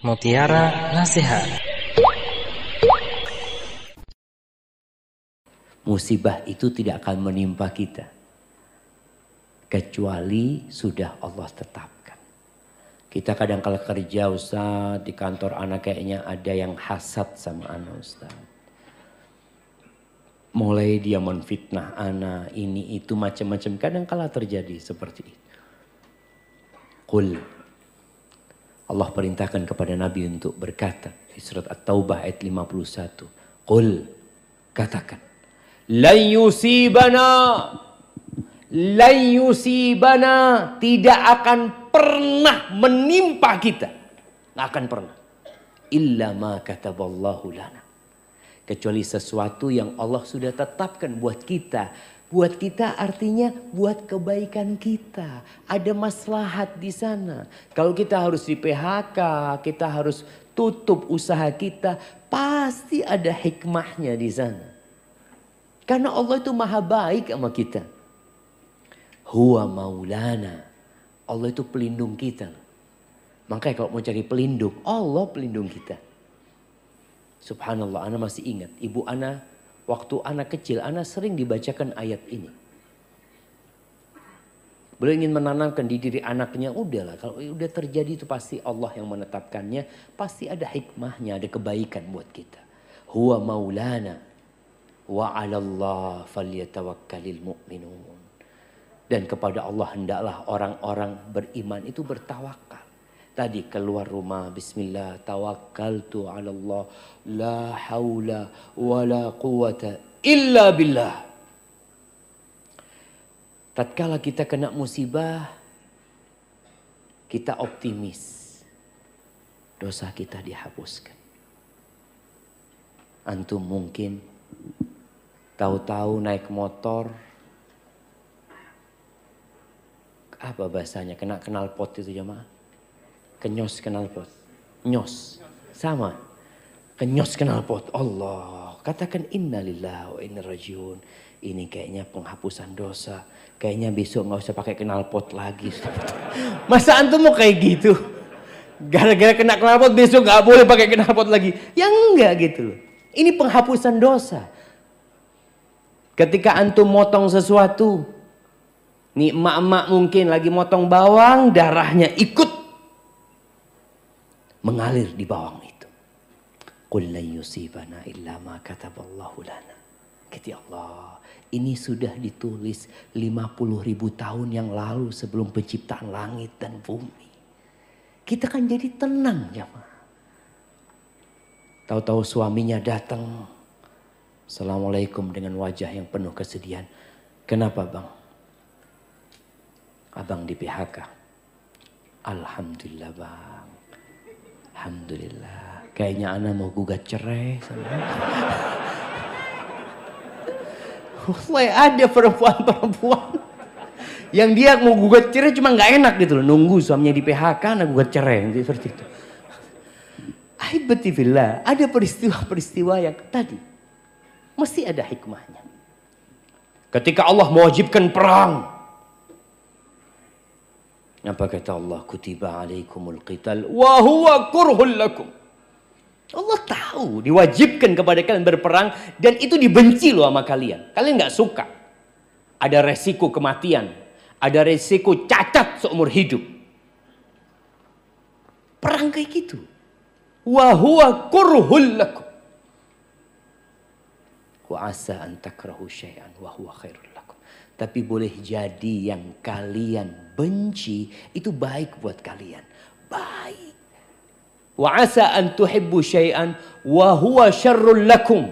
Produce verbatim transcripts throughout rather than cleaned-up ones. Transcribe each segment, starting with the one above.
Mutiara Nasihat. Musibah itu tidak akan menimpa kita kecuali sudah Allah tetapkan. Kita kadang kala kerja Ustaz, di kantor anak kayaknya ada yang hasad sama anak Ustaz. Mulai dia menfitnah anak, ini itu macam-macam, kadang kala terjadi seperti itu. Qul, Allah perintahkan kepada Nabi untuk berkata di surat At-Taubah ayat lima puluh satu. Qul, katakan, lan yusibana, lan yusibana, tidak akan pernah menimpa kita, nggak akan pernah, illa ma kataballahu lana, kecuali sesuatu yang Allah sudah tetapkan buat kita. Buat kita artinya buat kebaikan kita. Ada maslahat di sana. Kalau kita harus di P H K, kita harus tutup usaha kita, pasti ada hikmahnya di sana. Karena Allah itu maha baik sama kita. Huwa maulana. Allah itu pelindung kita. Makanya kalau mau cari pelindung, Allah pelindung kita. Subhanallah, ana masih ingat ibu ana waktu anak kecil, anak sering dibacakan ayat ini. Beliau ingin menanamkan di diri anaknya, udahlah kalau udah terjadi itu pasti Allah yang menetapkannya. Pasti ada hikmahnya, ada kebaikan buat kita. Huwa maulana wa 'alallah falyatawakkalul mu'minun. Dan kepada Allah hendaklah orang-orang beriman itu bertawakal. Tadi keluar rumah, bismillah, tawakkaltu 'ala Allah, la haula wala quwata illa billah. Tatkala kita kena musibah, kita optimis, dosa kita dihapuskan. Antum mungkin tahu-tahu naik motor, apa bahasanya, kena knalpot itu jemaah? Kenyos knalpot, nyos, sama, kenyos knalpot. Allah, katakan innalillahi wa inna rajiun. Ini kayaknya penghapusan dosa. Kayaknya besok nggak usah pakai knalpot lagi. Masa antum mau kayak gitu? Gara-gara kena knalpot besok nggak boleh pakai knalpot lagi? Ya enggak gitu loh. Ini penghapusan dosa. Ketika antum motong sesuatu, nih emak-emak mungkin lagi motong bawang, darahnya ikut mengalir di bawang itu. Qul lan yusibana illa ma kataballahu lana. Kata Allah, ini sudah ditulis lima puluh ribu tahun yang lalu sebelum penciptaan langit dan bumi. Kita kan jadi tenang jemaah. Tahu-tahu suaminya datang, Assalamualaikum dengan wajah yang penuh kesedihan. Kenapa bang? Abang di P H K. Alhamdulillah bang. Alhamdulillah. Kayaknya ana mau gugat cerai. Wallahi ada perempuan-perempuan yang dia mau gugat cerai cuma nggak enak gitu loh. Nunggu suaminya di P H K, ana gugat cerai. Seperti itu. Aibatifillah. Ada peristiwa-peristiwa yang tadi. Mesti ada hikmahnya. Ketika Allah mewajibkan perang. Apa kata Allah? Kutiba alaikumul qital wa huwa kurhul lakum. Allah tahu diwajibkan kepada kalian berperang dan itu dibenci loh sama kalian. Kalian nggak suka. Ada resiko kematian, ada resiko cacat seumur hidup. Perang kayak gitu. Wa huwa kurhul lakum. Wa asa an takrahu syai'an wa huwa khairul lakum. Tapi boleh jadi yang kalian benci itu baik buat kalian. Baik. Wa asa an tuhibbu syai'an wa huwa syarrul lakum.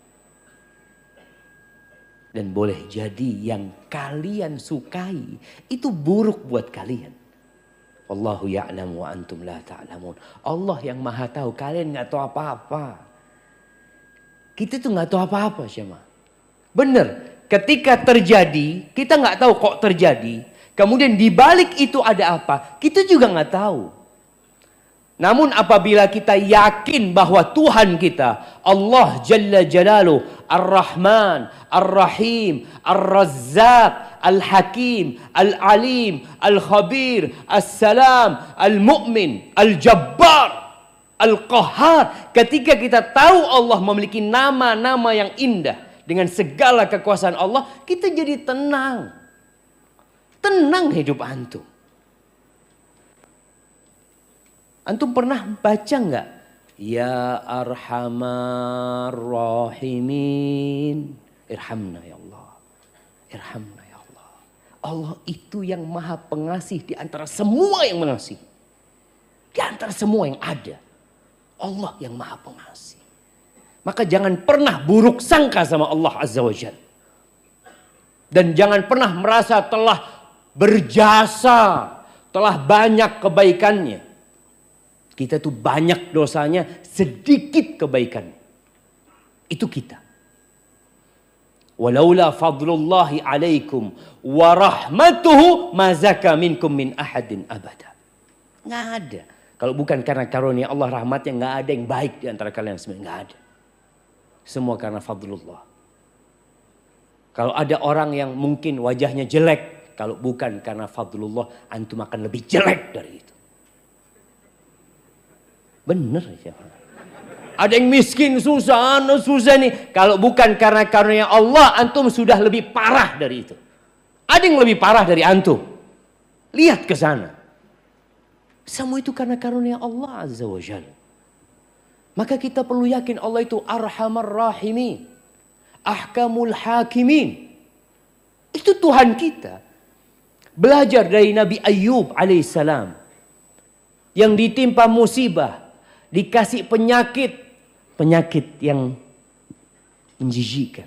Dan boleh jadi yang kalian sukai itu buruk buat kalian. Wallahu ya'lamu wa antum la ta'lamun. Allah yang maha tahu, kalian nggak tahu apa-apa. Kita tuh nggak tahu apa-apa, Syama. Bener. Ketika terjadi, kita nggak tahu kok terjadi. Kemudian di balik itu ada apa? Kita juga nggak tahu. Namun apabila kita yakin bahwa Tuhan kita, Allah Jalla Jalaluh, Ar-Rahman, Ar-Rahim, Ar-Razzaq, Al-Hakim, Al-Alim, Al-Khabir, As-Salam, Al-Mu'min, Al-Jabbar. Al-Qahhar. Ketika kita tahu Allah memiliki nama-nama yang indah dengan segala kekuasaan Allah, kita jadi tenang. Tenang hidup antum. Antum pernah baca nggak? Ya Arhamar Rahimin, irhamna ya Allah. Irhamna ya Allah. Allah itu yang maha pengasih di antara semua yang mengasihi. Di antara semua yang ada. Allah yang maha pengasih. Maka jangan pernah buruk sangka sama Allah Azza wa Jalla. Dan jangan pernah merasa telah berjasa, telah banyak kebaikannya. Kita tuh banyak dosanya, sedikit kebaikan. Itu kita. Walaula fadlullahi alaikum wa rahmatuhu ma zaka minkum min ahadin abada. Nggak ada. Kalau bukan karena karunia Allah, rahmatnya, nggak ada yang baik di antara kalian semua. Nggak ada. Semua karena fadlullah. Kalau ada orang yang mungkin wajahnya jelek, kalau bukan karena fadlullah, antum akan lebih jelek dari itu. Bener ya. Ada yang miskin, susah, susah nih. Kalau bukan karena karunia Allah, antum sudah lebih parah dari itu. Ada yang lebih parah dari antum. Lihat ke sana. Semua itu karena karunia Allah Azza wa Jalla. Maka kita perlu yakin Allah itu Arhamar Rahimin, Ahkamul Hakimin. Itu Tuhan kita. Belajar dari Nabi Ayyub alaihissalam. Yang ditimpa musibah, dikasih penyakit. Penyakit yang menjijikkan.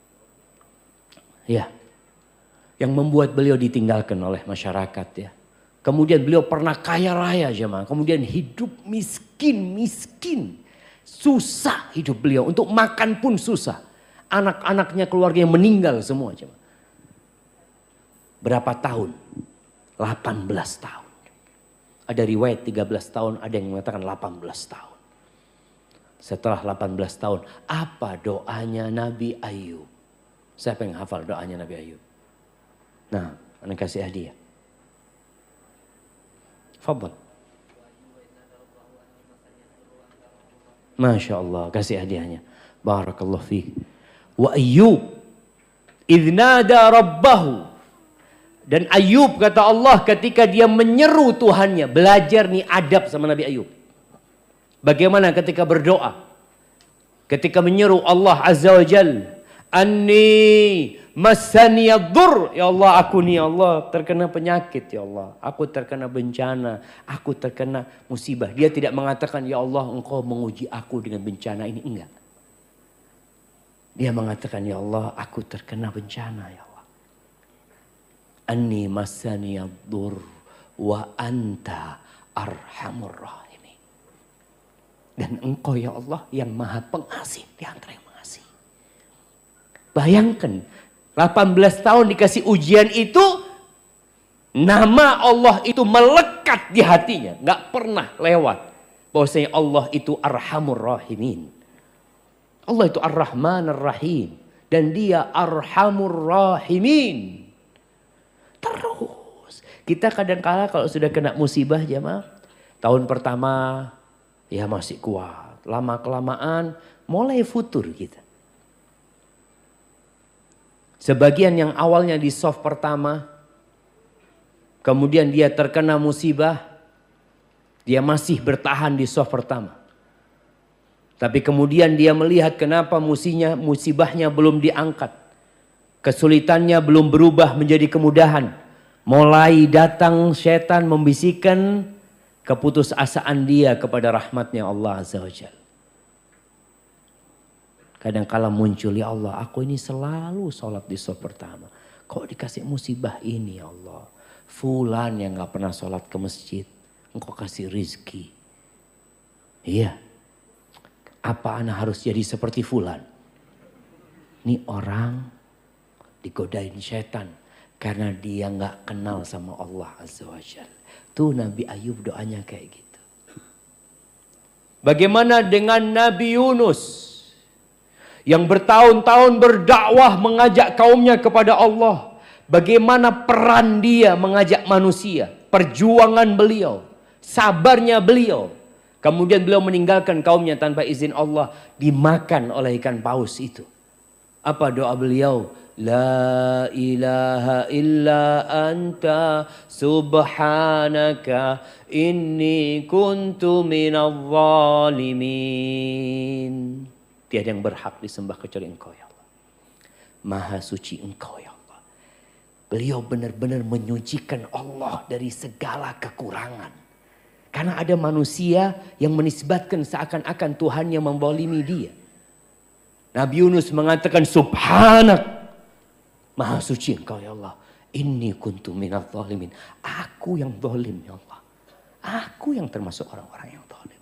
Ya. Yang membuat beliau ditinggalkan oleh masyarakat ya. Kemudian beliau pernah kaya raya jemaah. Kemudian hidup miskin, miskin. Susah hidup beliau. Untuk makan pun susah. Anak-anaknya, keluarganya meninggal semua jemaah. Berapa tahun? delapan belas tahun. Ada riwayat tiga belas tahun, ada yang mengatakan delapan belas tahun. Setelah delapan belas tahun, apa doanya Nabi Ayyub? Siapa yang hafal doanya Nabi Ayyub? Nah, anda kasih hadiah. Fadal. Masya Allah, kasih hadiahnya. Barakallahu fiik. Wa Ayyub idh nada rabbahu. Dan Ayyub kata Allah ketika dia menyeru Tuhannya. Belajar nih adab sama Nabi Ayyub. Bagaimana ketika berdoa. Ketika menyeru Allah Azza wa Jal. Anni masaniyaddur. Ya Allah, aku nih ya Allah terkena penyakit ya Allah. Aku terkena bencana. Aku terkena musibah. Dia tidak mengatakan ya Allah engkau menguji aku dengan bencana ini. Enggak. Dia mengatakan ya Allah aku terkena bencana ya Allah. Anni masaniyaddur wa anta arhamur rahimin. Dan engkau ya Allah yang maha pengasih di antara yang mengasihi. Bayangkan delapan belas tahun dikasih ujian itu, nama Allah itu melekat di hatinya. Gak pernah lewat. Bahwasanya Allah itu Arhamur Rahimin. Allah itu Ar-Rahman Ar-Rahim. Dan dia Arhamur Rahimin. Terus. Kita kadang-kala kalau sudah kena musibah jemaah. Tahun pertama ya masih kuat. Lama-kelamaan mulai futur kita. Sebagian yang awalnya di soft pertama, kemudian dia terkena musibah, dia masih bertahan di soft pertama. Tapi kemudian dia melihat kenapa musinya, musibahnya belum diangkat. Kesulitannya belum berubah menjadi kemudahan. Mulai datang setan membisikkan keputusasaan dia kepada rahmatnya Allah Azza wa Jalla. Kadang-kala muncul, ya Allah aku ini selalu sholat di sholat pertama. Kok dikasih musibah ini ya Allah. Fulan yang gak pernah sholat ke masjid. Engkau kasih rizki. Iya. Apa ana harus jadi seperti fulan? Ini orang digodain setan. Karena dia gak kenal sama Allah Azza wa Jalla. Tuh Nabi Ayyub doanya kayak gitu. Bagaimana dengan Nabi Yunus? Yang bertahun-tahun berdakwah mengajak kaumnya kepada Allah. Bagaimana peran dia mengajak manusia. Perjuangan beliau. Sabarnya beliau. Kemudian beliau meninggalkan kaumnya tanpa izin Allah. Dimakan oleh ikan paus itu. Apa doa beliau? La ilaha illa anta subhanaka inni kuntu minadh zalimin. Tiada yang berhak disembah kecuali Engkau ya Allah. Maha suci Engkau ya Allah. Beliau benar-benar menyucikan Allah dari segala kekurangan. Karena ada manusia yang menisbatkan seakan-akan Tuhannya membolimi dia. Nabi Yunus mengatakan subhanak. Maha suci Engkau ya Allah. Inni kuntu minadh zalimin. Aku yang zalim ya Allah. Aku yang termasuk orang-orang yang zalim.